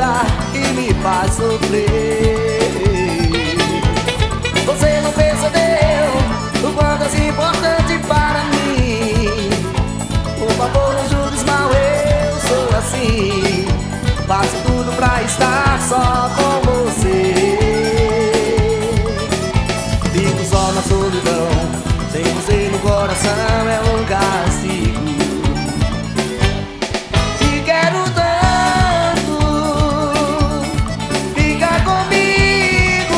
vida e me faz sofrer. Você não percebeu o quanto é importante para mim. Por favor, não julgues mal, eu sou assim. Faço tudo pra estar só com você. Fico só na solidão, sem você no coração é um castigo. Te quero tanto, fica comigo.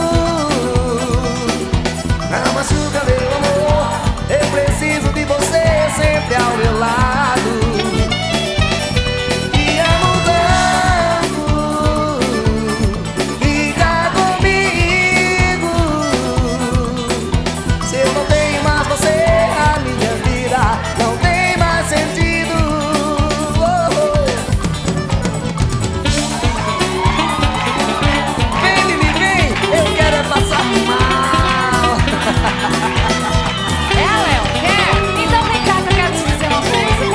Não machuca meu amor, eu preciso de você sempre ao meu lado. Te amo tanto, fica comigo. Se eu não tenho mais você, a minha vida não tem mais sentido. Vem, Lili, vem, eu quero é passar mal. É, Léo, quer? Então vem cá que eu quero te dizer uma coisa.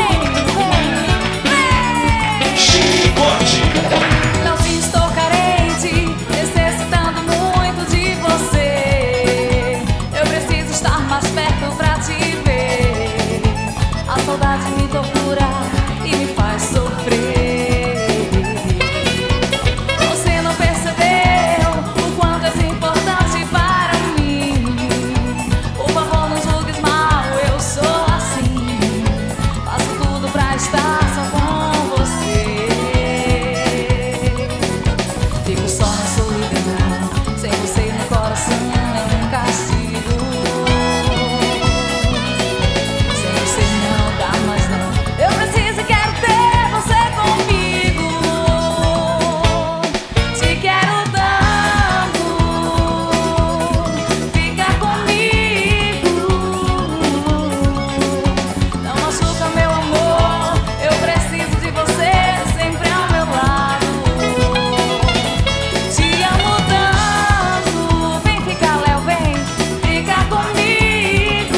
Vem. Chicote. Não se estou carente, necessitando muito de você. Eu preciso estar mais perto pra te ver. A saudade me tortura e me faz sofrer. Você não percebeu o quanto é importante para mim. Por favor, não julgues mal, eu sou assim. Faço tudo pra estar só com você. Fico só na solidão, sem você no coração é um castigo. Sem você não dá mais não. Eu preciso e quero ter você comigo. Te quero tanto, fica comigo. Não machuca meu amor, eu preciso de você sempre ao meu lado. Te amo tanto, vem ficar, Léo, vem, fica comigo.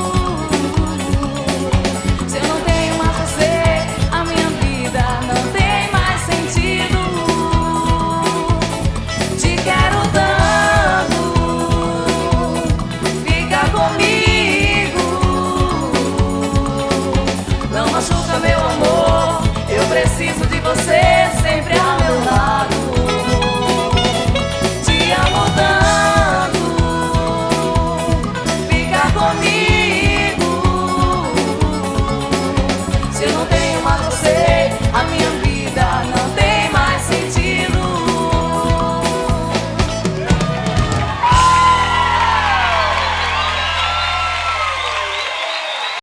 Se eu não tenho mais você, a minha vida não tem mais sentido. Te quero tanto, fica comigo. Não machuca meu amor, eu preciso de você sempre ao meu